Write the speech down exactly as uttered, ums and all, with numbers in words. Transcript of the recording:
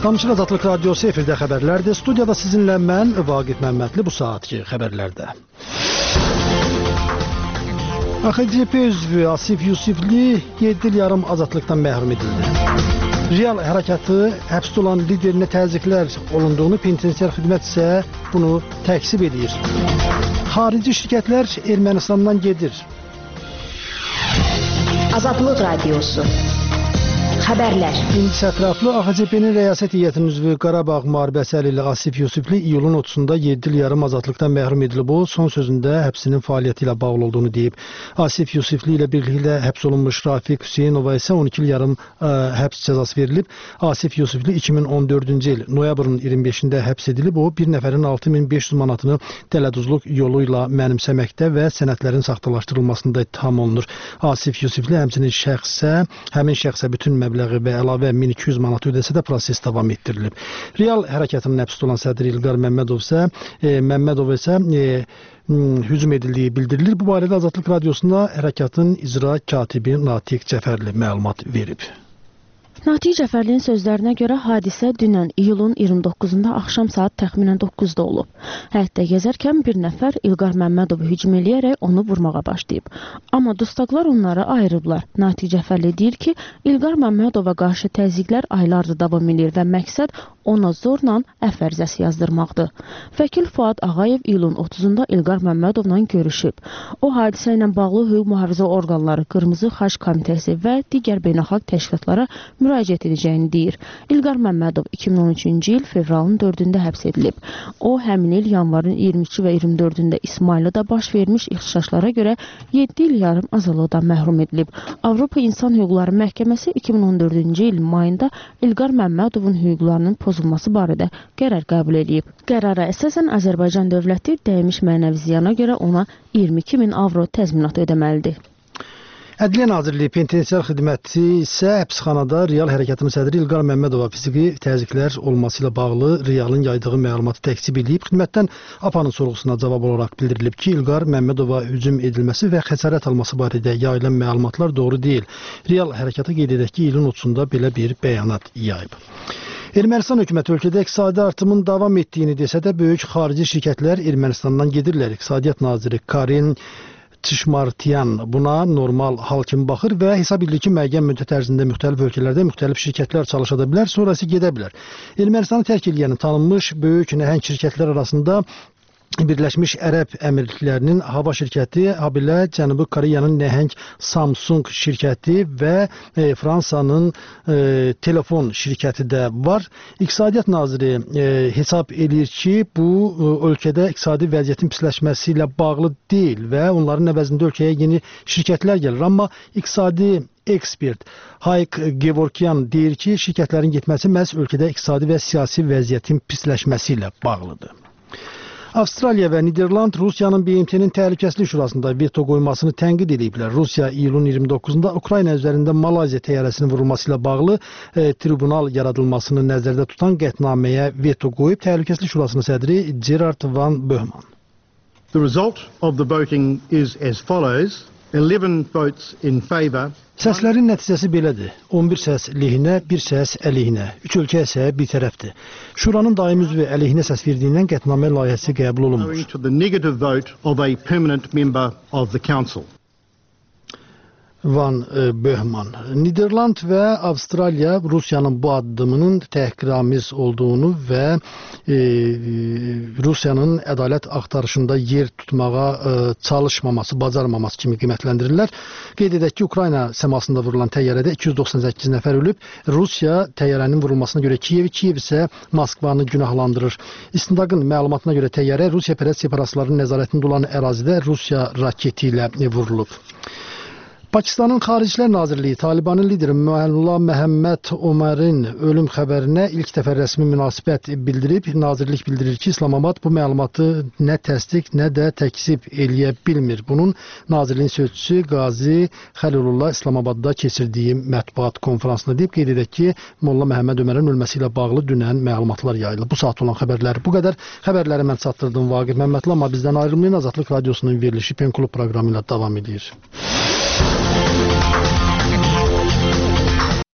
Tamaşaçılar Azadlıq Radiosu efirdə xəbərlərdir. Studiyada sizinlə mən Vaqif Məmmədli bu saatki xəbərlərdə. A X C P üzvü Asif Yusifli yeddi il yarım azadlıqdan məhrum edildi. Real hərəkatı həbsdə olan liderinə təzyiqlər olunduğunu, penitensiar xidmət isə bunu təksib edir. Xarici şirkətlər Ermənistandan gedir. Azadlıq Radiosu Xəbərlər. İndi ətraflı A X C P-nin rəyasət heyətinin üzvü Qarabağ müharibəsi əleyhinə Asif Yusifli iyulun otuzunda yeddi il yarım azadlıqdan məhrum edilib. O, son sözündə həbsinin fəaliyyəti ilə bağlı olduğunu deyib. Asif Yusifli ilə birlikdə həbs olunmuş Rafiq Hüseynova isə on iki il yarım ə, həbs cəzası verilib. Asif Yusifli iki min on dördüncü il noyabrın iyirmi beşində həbs edilib. O, bir nəfərin altı min beş yüz manatını dələduzluq yolu ilə mənimsəməkdə və sənədlərin saxtalaşdırılmasında ittiham olunur. Asif Yusifli həmçinin şəxsə, həmin şəxsə bütün məbləği və əlavə min iki yüz manat ödəsə də proses davam etdirilib. Real hərəkatının həbsdə olan sədri İlqar Məmmədov isə e, Məmmədov isə e, hücum edildiyi bildirilir. Bu barədə Azadlıq Radiosunda hərəkatın icra katibi Natiq Cəfərli məlumat verib. Natiq Cəfərlinin sözlərinə görə hadisə dünən iyulun iyirmi doqquzunda axşam saat təxminən doqquzda olub. Həyətdə gəzərkən bir nəfər İlqar Məmmədovu hücum eləyərək onu vurmağa başlayıb. Amma dustaqlar onları ayırıblar. Natiq Cəfərli deyir ki, İlqar Məmmədova qarşı təzyiqlər aylardır davam edir və məqsəd ona zorla əfv ərizəsi yazdırmaqdır. Vəkil Fuad Ağayev iyulun otuzunda İlqar Məmmədovla görüşüb. O, hadisə ilə bağlı hüquq mühafizə orqanları, Qırmızı Xaç Komitəsi və digər beynəlxalq təşkilatlara müraciət edəcəyini deyir. İlqar Məmmədov iki min on üçüncü il fevralın dördündə həbs edilib. O, həmin il yanvarın iyirmi üçü və iyirmi dördündə İsmayılıda baş vermiş ixtişaşlara görə yeddi il yarım azadlıqdan məhrum edilib. Avropa İnsan Hüquqları Məhkəməsi iki min on dördüncü il mayında İlqar Məmmədovun hüquqlarının pozulması barədə qərar qəbul edib. Qərara əsasən Azərbaycan dövləti dəymiş mənəvi ziyana görə ona iyirmi iki min avro təzminat ödəməlidir. Ədliyyə Nazirliyi penitensiar xidməti isə həbsxanada Real hərəkatının sədri İlqar Məmmədova fiziki təzyiqlər olması ilə bağlı Realın yaydığı məlumatı təksib edib. Xidmətdən A P A-nın sorğusuna cavab olaraq bildirilib ki, İlqar Məmmədova hücum edilməsi və xəsarət alması barədə yayılan məlumatlar doğru deyil. Real hərəkatı qeyd edək ki, ilin otuzunda belə bir bəyanat yayıb. Ermənistan hökuməti ölkədə iqtisadi artımın davam etdiyini desə də, böyük xarici şirkətlər Ermənistandan gedirlər. İqtisadiyyat naziri Karin Çişmartiyan buna normal hal kimi baxır və hesab edilir ki, müəyyən müddət ərzində müxtəlif ölkələrdə müxtəlif şirkətlər çalışa da bilər, sonrası gedə bilər. Ermənistanı tərk edən tanınmış böyük nəhəng şirkətlər arasında Birləşmiş Ərəb Əmirliklərinin hava şirkəti, habelə Cənubi Koreyanın nəhəng Samsung şirkəti və e, Fransanın e, telefon şirkəti də var. İqtisadiyyat naziri e, hesab edir ki, bu e, ölkədə iqtisadi vəziyyətin pisləşməsi ilə bağlı deyil və onların əvəzində ölkəyə yeni şirkətlər gəlir. Amma iqtisadi ekspert Hayk Gevorkyan deyir ki, şirkətlərin getməsi məhz ölkədə iqtisadi və siyasi vəziyyətin pisləşməsi ilə bağlıdır. Avstraliya və Niderland Rusiyanın B M T-nin Təhlükəsizlik Şurasında veto qoymasını tənqid ediblər. Rusiya iyulun iyirmi doqquzunda Ukrayna üzərində Malayziya təyyarəsinin vurulması ilə bağlı e, tribunal yaradılmasını nəzərdə tutan qətnaməyə veto qoyub. Təhlükəsizlik Şurasının sədri Gerard Van Böhman. The result of the voting is as follows: eleven votes in favour. Səslərin nəticəsi belədir. on bir səs lehinə, bir səs əleyhinə. Üç ölkə isə bir tərəfdir. Şuranın daimi üzvü əleyhinə səs verdiyindən qətnamə layihəsi qəbul olunmur. To the negative vote of a permanent member of the council. Van Böhman. Niderland və Avstraliya Rusiyanın bu addımının təhqiramiz olduğunu və e, Rusiyanın ədalət axtarışında yer tutmağa e, çalışmaması, bacarmaması kimi qiymətləndirirlər. Qeyd edək ki, Ukrayna səmasında vurulan təyyarədə iki yüz doxsan səkkiz nəfər ölüb. Rusiya təyyarənin vurulmasına görə Kiyev, Kiyev isə Moskvanı günahlandırır. İstintaqın məlumatına görə təyyarə Rusiya pərəst separatistlərin nəzarətində olan ərazidə Rusiya raketi ilə vurulub. Pakistanın Xaricilər Nazirliyi Talibanın lideri Mullah Məhəmməd Omərin ölüm xəbərinə ilk dəfə rəsmi münasibət bildirib. Nazirlik bildirir ki, İslamabad bu məlumatı nə təsdiq, nə də təkzib eləyə bilmir. Bunun Nazirliyin sözçüsü Qazi Xəlilullah İslamabadda keçirdiyi mətbuat konferansında deyib. Qeyd edək ki, Molla Məhəmməd Ömərin ölməsi ilə bağlı dünən məlumatlar yayılıb. Bu saat olan xəbərləri bu qədər. Xəbərləri mən çatdırdım Vaqif Məmmədli, amma bizdən ayrılmayın. Azadlıq Radiosunun verilişi Pen Klub proqramı ilə davam edir. Thank you.